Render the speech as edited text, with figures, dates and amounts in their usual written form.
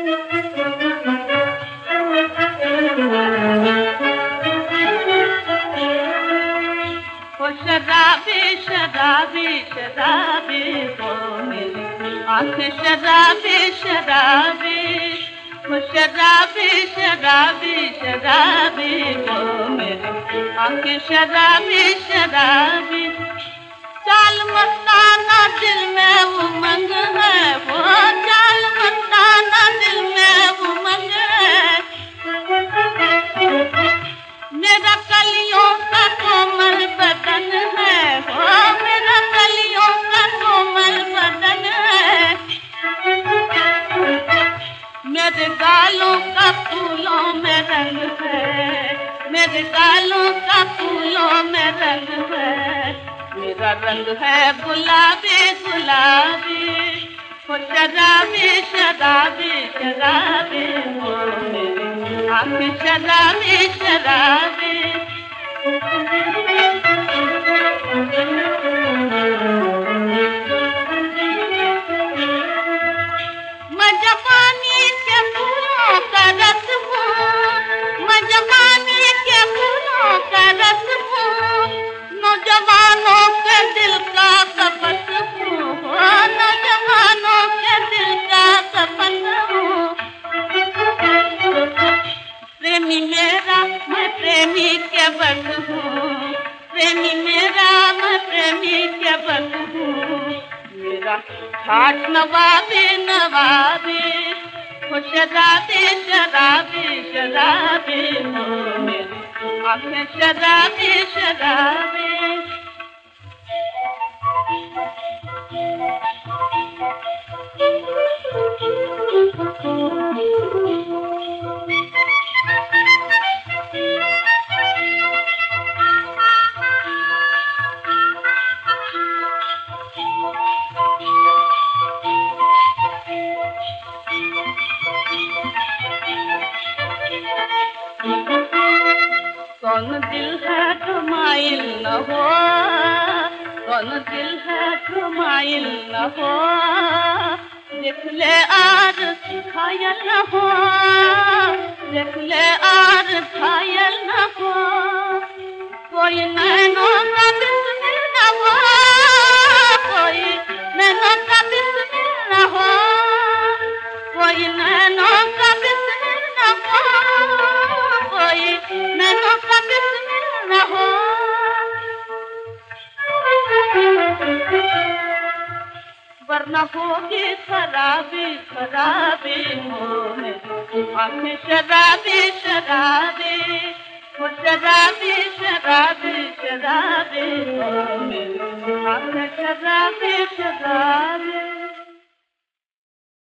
शराबी शराबी शराबी हो मेरी आंखें शराबी शराबी हो शराबी शराबी शराबी हो मेरी आंखें शराबी शराबी चाल मस्ताना दिल में उमंग है वो चाल मस्ताना दिल में उमंग है मेरा कलियों का कोमल बदन है वो मेरा कलियों का कोमल बदन है मेरे गालों का फूलों में रंग है मेरे गालों का फूलों में रंग है मेरा रंग है गुलाबी गुलाबी वो शराबी शराबी शराबी हो मेरी आंखें शराबी शराबी मैं जवानी के फूलों का रस हूँ मैं जवानी के फूलों का रस हूँ नौजवानों के दिल का कपट हूँ नौजवानों के दिल का कपट हूँ प्रेमी मेरा मैं प्रेमी के बट हूँ प्रेमी मेरा मैं प्रेमी के बट हूँ मेरा ठाठ नवाबी नवाबी हो शराबी शराबी शराबी हो मेरी आंखें शराबी शराबी कौन दिल है घुमाइल न हो कौन दिल है घुमाइल न हो देख ले आर घायल न हो देख ले आर घायल न हो कोई नैनों का बिस्मिल न हो कोई नैनों का बिस्मिल न हो कोई नैनों का बिस्मिल न हो कोई नैनों का बिस्मिल न हो वरना होगी खराबी खराबी हो मेरी आंखें शराबी शराबी हो शराबी शराबी शराबी हो मेरी आंखें शराबी शराबी